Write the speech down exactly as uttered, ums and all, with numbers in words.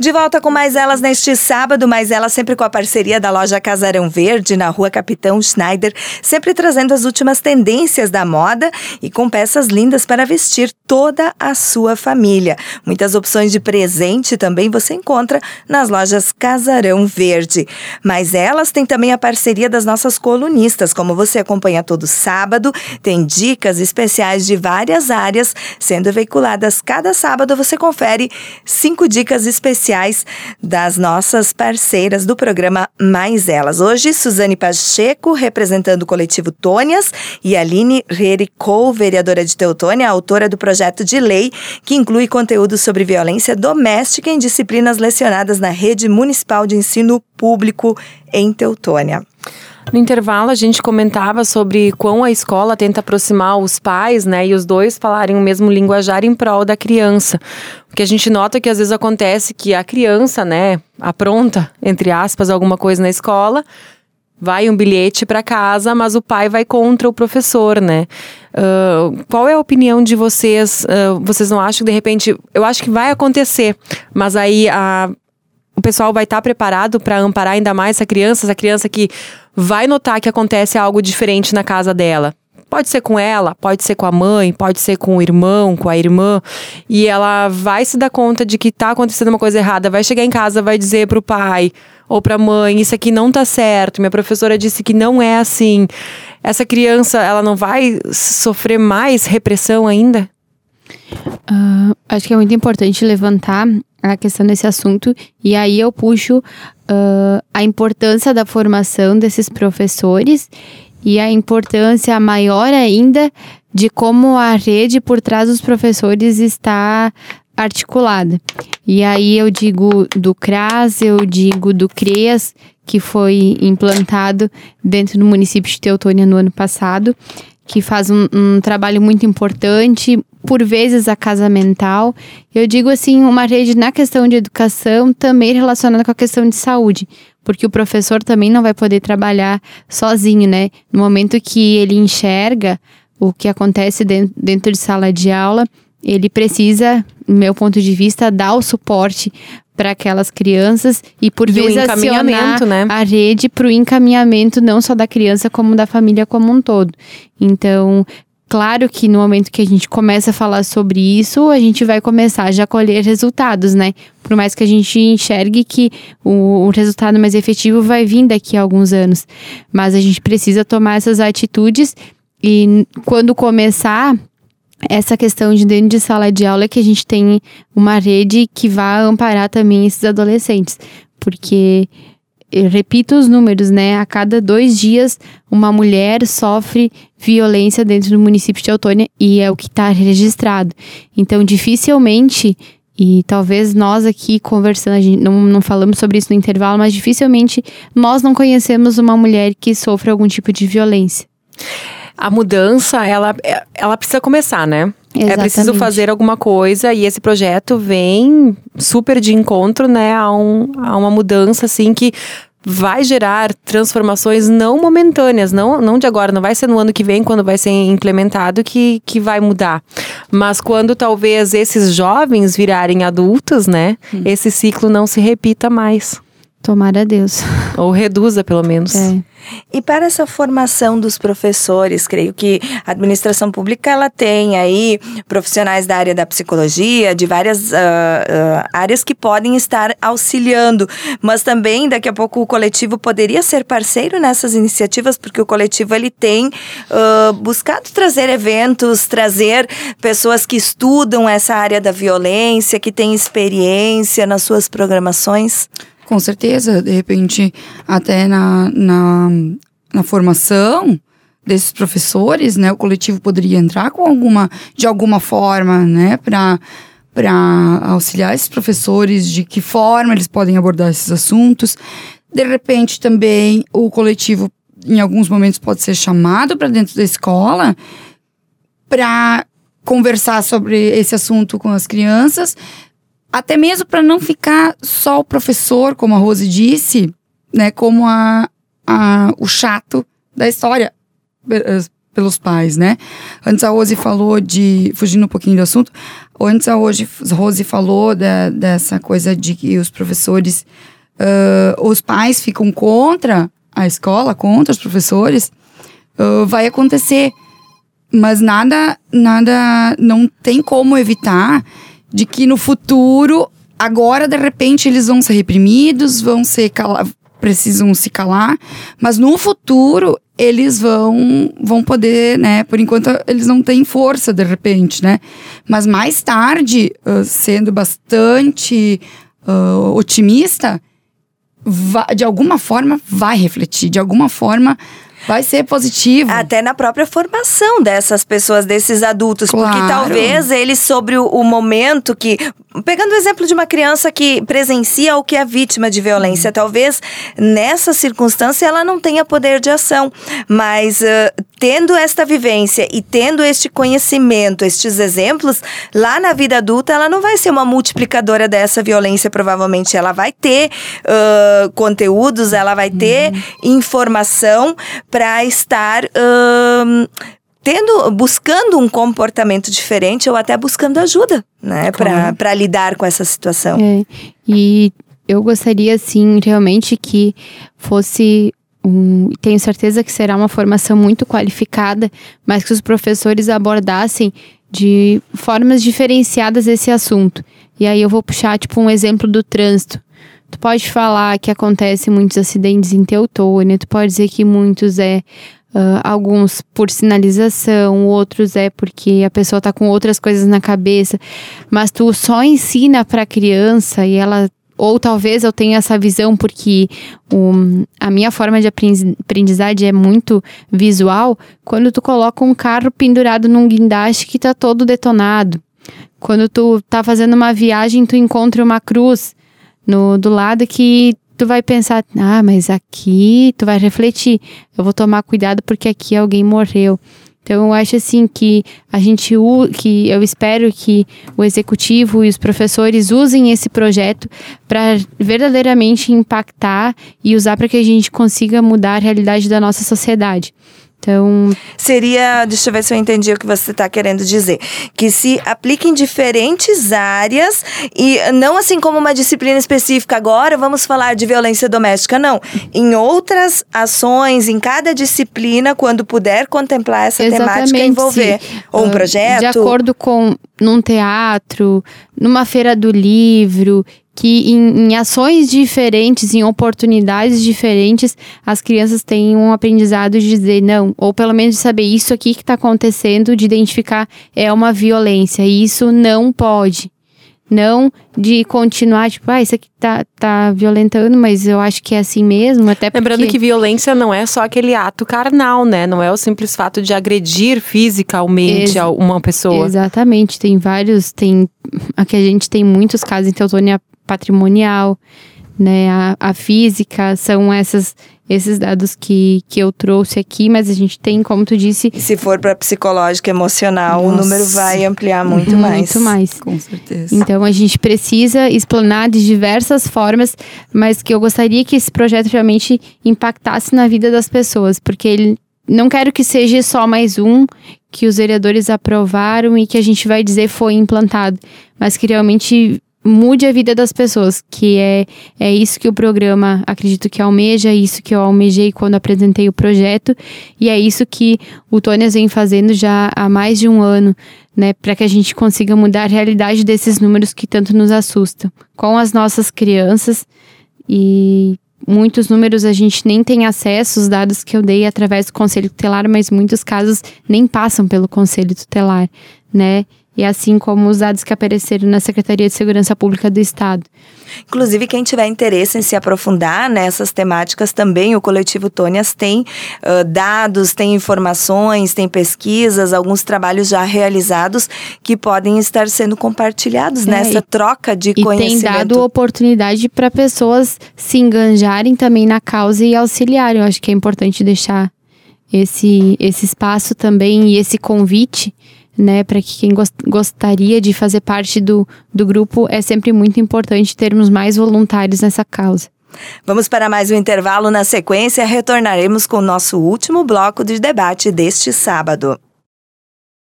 De volta com Mais Elas neste sábado, Mais Elas sempre com a parceria da loja Casarão Verde, na rua Capitão Schneider, sempre trazendo as últimas tendências da moda e com peças lindas para vestir toda a sua família. Muitas opções de presente também você encontra nas lojas Casarão Verde. Mais Elas tem também a parceria das nossas colunistas, como você acompanha todo sábado, tem dicas especiais de várias áreas sendo veiculadas cada sábado. Você confere cinco dicas especiais das nossas parceiras do programa Mais Elas. Hoje, Suzane Pacheco, representando o coletivo Tônias, e Aline Rericou, vereadora de Teutônia, autora do projeto de lei que inclui conteúdo sobre violência doméstica em disciplinas lecionadas na rede municipal de ensino público em Teutônia. No intervalo, a gente comentava sobre quão a escola tenta aproximar os pais, né, e os dois falarem o mesmo linguajar em prol da criança. O que a gente nota é que às vezes acontece que a criança, né, apronta, entre aspas, alguma coisa na escola, vai um bilhete para casa, mas o pai vai contra o professor, né? Uh, qual é a opinião de vocês? Uh, vocês não acham que, de repente, eu acho que vai acontecer, mas aí a... o pessoal vai estar preparado para amparar ainda mais essa criança, essa criança que vai notar que acontece algo diferente na casa dela. Pode ser com ela, pode ser com a mãe, pode ser com o irmão, com a irmã. E ela vai se dar conta de que está acontecendo uma coisa errada. Vai chegar em casa, vai dizer pro pai ou pra mãe, isso aqui não tá certo. Minha professora disse que não é assim. Essa criança, ela não vai sofrer mais repressão ainda? Uh, acho que é muito importante levantar a questão desse assunto, e aí eu puxo uh, a importância da formação desses professores e a importância maior ainda de como a rede por trás dos professores está articulada. E aí eu digo do CRAS, eu digo do CREAS, que foi implantado dentro do município de Teutônia no ano passado, que faz um, um trabalho muito importante, por vezes a casa mental. Eu digo assim, uma rede na questão de educação também relacionada com a questão de saúde, porque o professor também não vai poder trabalhar sozinho, né? No momento que ele enxerga o que acontece dentro, dentro de sala de aula, ele precisa, no meu ponto de vista, dar o suporte para aquelas crianças e por e vezes acionar, né, a rede para o encaminhamento não só da criança como da família como um todo. Então, claro que no momento que a gente começa a falar sobre isso, a gente vai começar já a colher resultados, né? Por mais que a gente enxergue que o, o resultado mais efetivo vai vir daqui a alguns anos. Mas a gente precisa tomar essas atitudes e quando começar essa questão de dentro de sala de aula, que a gente tem uma rede que vai amparar também esses adolescentes. Porque, eu repito os números, né? A cada dois dias, uma mulher sofre violência dentro do município de Teutônia e é o que está registrado. Então, dificilmente, e talvez nós aqui conversando, a gente não, não falamos sobre isso no intervalo, mas dificilmente nós não conhecemos uma mulher que sofre algum tipo de violência. A mudança, ela, ela precisa começar, né? Exatamente. É preciso fazer alguma coisa e esse projeto vem super de encontro, né? A, um, a uma mudança, assim, que vai gerar transformações não momentâneas, não, não de agora, não vai ser no ano que vem, quando vai ser implementado, que, que vai mudar. Mas quando talvez esses jovens virarem adultos, né? Hum. Esse ciclo não se repita mais. Tomara a Deus. Ou reduza, pelo menos. É. E para essa formação dos professores, creio que a administração pública ela tem aí profissionais da área da psicologia, de várias uh, uh, áreas que podem estar auxiliando. Mas também, daqui a pouco, o coletivo poderia ser parceiro nessas iniciativas, porque o coletivo ele tem uh, buscado trazer eventos, trazer pessoas que estudam essa área da violência, que têm experiência nas suas programações. Com certeza, de repente, até na, na, na formação desses professores, né, o coletivo poderia entrar com alguma, de alguma forma, né, para para auxiliar esses professores, de que forma eles podem abordar esses assuntos. De repente, também, o coletivo, em alguns momentos, pode ser chamado para dentro da escola para conversar sobre esse assunto com as crianças, até mesmo para não ficar só o professor, como a Rose disse, né, como a, a, o chato da história pelos pais, né? Antes a Rose falou de, fugindo um pouquinho do assunto, Antes a hoje, Rose falou da, dessa coisa de que os professores, uh, os pais ficam contra a escola, contra os professores. Uh, vai acontecer. Mas nada, nada, não tem como evitar de que no futuro, agora de repente eles vão ser reprimidos, vão ser cala- precisam se calar, mas no futuro eles vão, vão poder, né, por enquanto eles não têm força de repente, né, mas mais tarde, uh, sendo bastante uh, otimista, vai, de alguma forma vai refletir, de alguma forma vai ser positivo. Até na própria formação dessas pessoas, desses adultos. Claro. Porque talvez eles, sobre o, o momento que... Pegando o exemplo de uma criança que presencia ou que é vítima de violência, hum. talvez nessa circunstância ela não tenha poder de ação. Mas uh, tendo esta vivência e tendo este conhecimento, estes exemplos, lá na vida adulta ela não vai ser uma multiplicadora dessa violência, provavelmente. Ela vai ter uh, conteúdos, ela vai ter hum. informação para estar uh, tendo, buscando um comportamento diferente ou até buscando ajuda, né, Claro. para lidar com essa situação. É, e eu gostaria, assim, realmente que fosse um, tenho certeza que será uma formação muito qualificada, mas que os professores abordassem de formas diferenciadas esse assunto. E aí eu vou puxar, tipo, um exemplo do trânsito. Tu pode falar que acontece muitos acidentes em Teutônia, tu pode dizer que muitos é, uh, alguns por sinalização, outros é porque a pessoa tá com outras coisas na cabeça, mas tu só ensina pra criança e ela, ou talvez eu tenha essa visão porque um, a minha forma de aprendizagem é muito visual, quando tu coloca um carro pendurado num guindaste que tá todo detonado, quando tu tá fazendo uma viagem, tu encontra uma cruz No, do lado que tu vai pensar, ah, mas aqui tu vai refletir, eu vou tomar cuidado porque aqui alguém morreu. Então eu acho assim que a gente, que eu espero que o executivo e os professores usem esse projeto para verdadeiramente impactar e usar para que a gente consiga mudar a realidade da nossa sociedade. Então, seria, deixa eu ver se eu entendi o que você está querendo dizer, que se aplica em diferentes áreas e não assim como uma disciplina específica, agora vamos falar de violência doméstica, não. Em outras ações, em cada disciplina, quando puder contemplar essa temática, envolver ou um projeto. De acordo com, num teatro, numa feira do livro, que em, em ações diferentes, em oportunidades diferentes, as crianças têm um aprendizado de dizer não, ou pelo menos de saber isso aqui que está acontecendo, de identificar é uma violência, e isso não pode. Não de continuar, tipo, ah, isso aqui tá, tá violentando, mas eu acho que é assim mesmo, até porque... Lembrando que violência não é só aquele ato carnal, né? Não é o simples fato de agredir fisicamente Ex- uma pessoa. Exatamente, tem vários, tem... Aqui a gente tem muitos casos em teutônia patrimonial, né? A, a física, são essas... esses dados que, que eu trouxe aqui, mas a gente tem, como tu disse... E se for para psicológica e emocional, Nossa, o número vai ampliar muito, muito mais. Muito mais. Com certeza. Então, a gente precisa explanar de diversas formas, mas que eu gostaria que esse projeto realmente impactasse na vida das pessoas, porque ele, não quero que seja só mais um que os vereadores aprovaram e que a gente vai dizer foi implantado, mas que realmente... mude a vida das pessoas, que é, é isso que o programa, acredito que almeja, é isso que eu almejei quando apresentei o projeto, e é isso que o Tônias vem fazendo já há mais de um ano, né, para que a gente consiga mudar a realidade desses números que tanto nos assustam, com as nossas crianças, e muitos números a gente nem tem acesso, os dados que eu dei através do Conselho Tutelar, mas muitos casos nem passam pelo Conselho Tutelar, né, e assim como os dados que apareceram na Secretaria de Segurança Pública do Estado. Inclusive, quem tiver interesse em se aprofundar nessas temáticas também, o Coletivo Tônias tem uh, dados, tem informações, tem pesquisas, alguns trabalhos já realizados que podem estar sendo compartilhados é, nessa e, troca de e conhecimento. E tem dado oportunidade para pessoas se enganjarem também na causa e auxiliarem. Eu acho que é importante deixar esse, esse espaço também e esse convite, né, para que quem gost- gostaria de fazer parte do, do grupo, é sempre muito importante termos mais voluntários nessa causa. Vamos para mais um intervalo. Na sequência, retornaremos com o nosso último bloco de debate deste sábado.